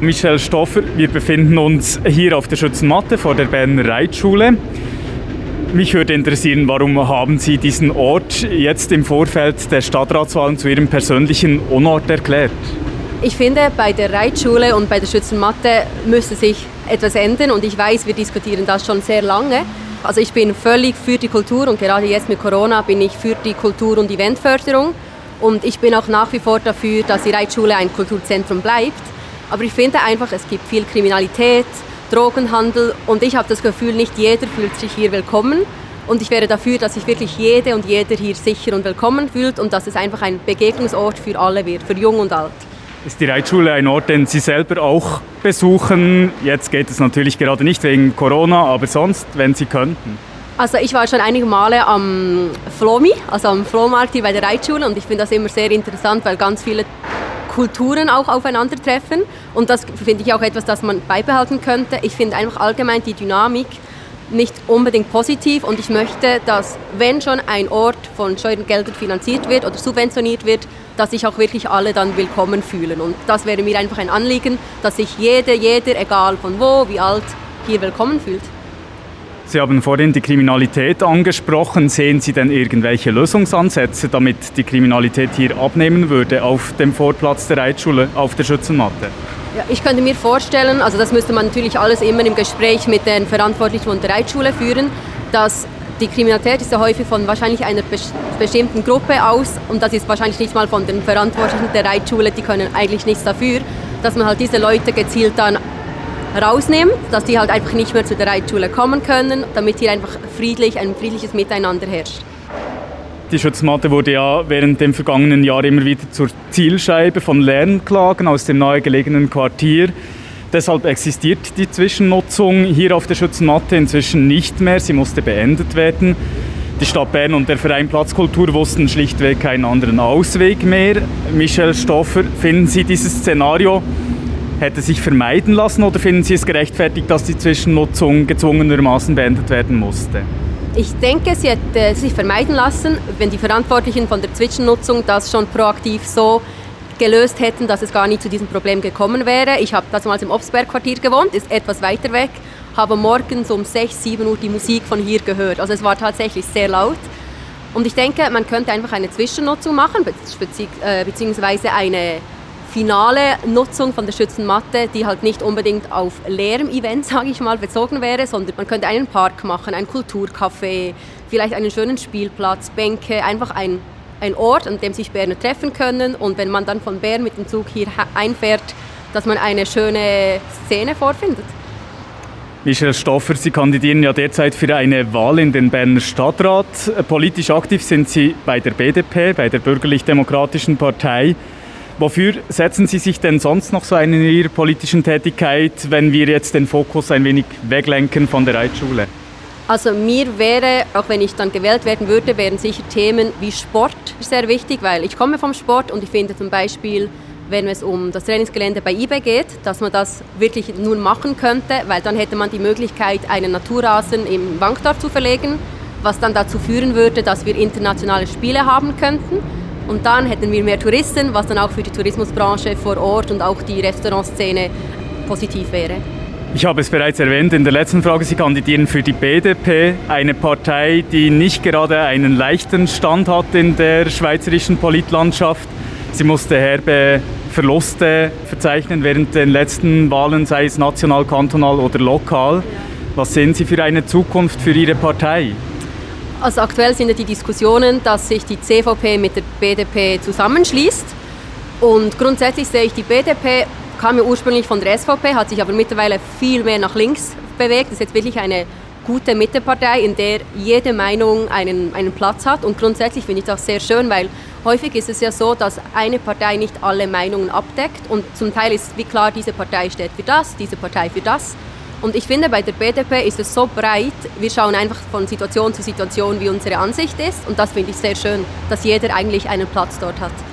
Michel Stoffer, wir befinden uns hier auf der Schützenmatte vor der Berner Reitschule. Mich würde interessieren, warum haben Sie diesen Ort jetzt im Vorfeld der Stadtratswahlen zu Ihrem persönlichen Unort erklärt? Ich finde, bei der Reitschule und bei der Schützenmatte müsste sich etwas ändern und ich weiß, wir diskutieren das schon sehr lange. Also ich bin völlig für die Kultur und gerade jetzt mit Corona bin ich für die Kultur- und Eventförderung und ich bin auch nach wie vor dafür, dass die Reitschule ein Kulturzentrum bleibt. Aber ich finde einfach, es gibt viel Kriminalität, Drogenhandel und ich habe das Gefühl, nicht jeder fühlt sich hier willkommen. Und ich wäre dafür, dass sich wirklich jede und jeder hier sicher und willkommen fühlt und dass es einfach ein Begegnungsort für alle wird, für Jung und Alt. Ist die Reitschule ein Ort, den Sie selber auch besuchen? Jetzt geht es natürlich gerade nicht wegen Corona, aber sonst, wenn Sie könnten. Also ich war schon einige Male am Flomi, also am Flohmarkt hier bei der Reitschule und ich finde das immer sehr interessant, weil ganz viele Kulturen auch aufeinandertreffen und das finde ich auch etwas, das man beibehalten könnte. Ich finde einfach allgemein die Dynamik nicht unbedingt positiv und ich möchte, dass wenn schon ein Ort von Steuergeldern finanziert wird oder subventioniert wird, dass sich auch wirklich alle dann willkommen fühlen. Und das wäre mir einfach ein Anliegen, dass sich jeder, egal von wo, wie alt, hier willkommen fühlt. Sie haben vorhin die Kriminalität angesprochen. Sehen Sie denn irgendwelche Lösungsansätze, damit die Kriminalität hier abnehmen würde auf dem Vorplatz der Reitschule, auf der Schützenmatte? Ja, ich könnte mir vorstellen, also das müsste man natürlich alles immer im Gespräch mit den Verantwortlichen von der Reitschule führen, dass die Kriminalität ist ja häufig von wahrscheinlich einer bestimmten Gruppe aus und das ist wahrscheinlich nicht mal von den Verantwortlichen der Reitschule, die können eigentlich nichts dafür, dass man halt diese Leute gezielt dann rausnimmt, dass die halt einfach nicht mehr zu der Reitschule kommen können, damit hier einfach ein friedliches Miteinander herrscht. Die Schützenmatte wurde ja während dem vergangenen Jahr immer wieder zur Zielscheibe von Lärmklagen aus dem nahegelegenen Quartier. Deshalb existiert die Zwischennutzung hier auf der Schützenmatte inzwischen nicht mehr. Sie musste beendet werden. Die Stadt Bern und der Verein Platzkultur wussten schlichtweg keinen anderen Ausweg mehr. Michel Stoffer, finden Sie dieses Szenario hätte sich vermeiden lassen oder finden Sie es gerechtfertigt, dass die Zwischennutzung gezwungenermaßen beendet werden musste? Ich denke, sie hätte sich vermeiden lassen, wenn die Verantwortlichen von der Zwischennutzung das schon proaktiv so gelöst hätten, dass es gar nicht zu diesem Problem gekommen wäre. Ich habe damals im Obstberg-Quartier gewohnt, ist etwas weiter weg, habe morgens um 6, 7 Uhr die Musik von hier gehört. Also es war tatsächlich sehr laut. Und ich denke, man könnte einfach eine Zwischennutzung machen, beziehungsweise eine finale Nutzung von der Schützenmatte, die halt nicht unbedingt auf Lärmevents, sage ich mal, bezogen wäre, sondern man könnte einen Park machen, ein Kulturcafé, vielleicht einen schönen Spielplatz, Bänke, einfach ein Ort, an dem sich Berner treffen können und wenn man dann von Bern mit dem Zug hier einfährt, dass man eine schöne Szene vorfindet. Michel Stoffer, Sie kandidieren ja derzeit für eine Wahl in den Berner Stadtrat. Politisch aktiv sind Sie bei der BDP, bei der Bürgerlich-Demokratischen Partei. Wofür setzen Sie sich denn sonst noch so ein in Ihrer politischen Tätigkeit, wenn wir jetzt den Fokus ein wenig weglenken von der Reitschule? Also mir wäre, auch wenn ich dann gewählt werden würde, wären sicher Themen wie Sport sehr wichtig, weil ich komme vom Sport und ich finde zum Beispiel, wenn es um das Trainingsgelände bei IB geht, dass man das wirklich nur machen könnte, weil dann hätte man die Möglichkeit, einen Naturrasen im Wankdorf zu verlegen, was dann dazu führen würde, dass wir internationale Spiele haben könnten. Und dann hätten wir mehr Touristen, was dann auch für die Tourismusbranche vor Ort und auch die Restaurantszene positiv wäre. Ich habe es bereits erwähnt in der letzten Frage, Sie kandidieren für die BDP, eine Partei, die nicht gerade einen leichten Stand hat in der schweizerischen Politlandschaft. Sie musste herbe Verluste verzeichnen während den letzten Wahlen, sei es national, kantonal oder lokal. Was sehen Sie für eine Zukunft für Ihre Partei? Also aktuell sind ja die Diskussionen, dass sich die CVP mit der BDP zusammenschließt. Und grundsätzlich sehe ich, die BDP kam ja ursprünglich von der SVP, hat sich aber mittlerweile viel mehr nach links bewegt. Das ist jetzt wirklich eine gute Mittepartei, in der jede Meinung einen Platz hat. Und grundsätzlich finde ich das sehr schön, weil häufig ist es ja so, dass eine Partei nicht alle Meinungen abdeckt. Und zum Teil ist wie klar, diese Partei steht für das, diese Partei für das. Und ich finde, bei der BDP ist es so breit, wir schauen einfach von Situation zu Situation, wie unsere Ansicht ist. Und das finde ich sehr schön, dass jeder eigentlich einen Platz dort hat.